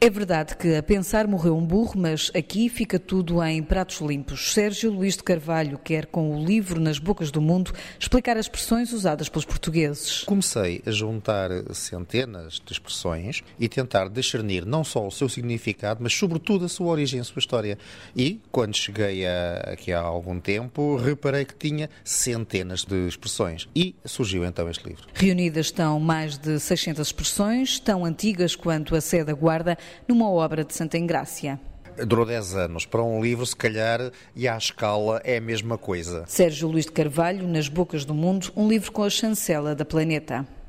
É verdade que a pensar morreu um burro, mas aqui fica tudo em pratos limpos. Sérgio Luís de Carvalho quer, com o livro Nas Bocas do Mundo, explicar as expressões usadas pelos portugueses. Comecei a juntar centenas de expressões e tentar discernir não só o seu significado, mas sobretudo a sua origem, a sua história. E, quando cheguei aqui há algum tempo, reparei que tinha centenas de expressões. E surgiu então este livro. Reunidas estão mais de 600 expressões, tão antigas quanto a Sé da Guarda, numa obra de Santa Engrácia. Durou 10 anos. Para um livro, se calhar, e à escala, é a mesma coisa. Sérgio Luís de Carvalho, Nas Bocas do Mundo, um livro com a chancela da Planeta.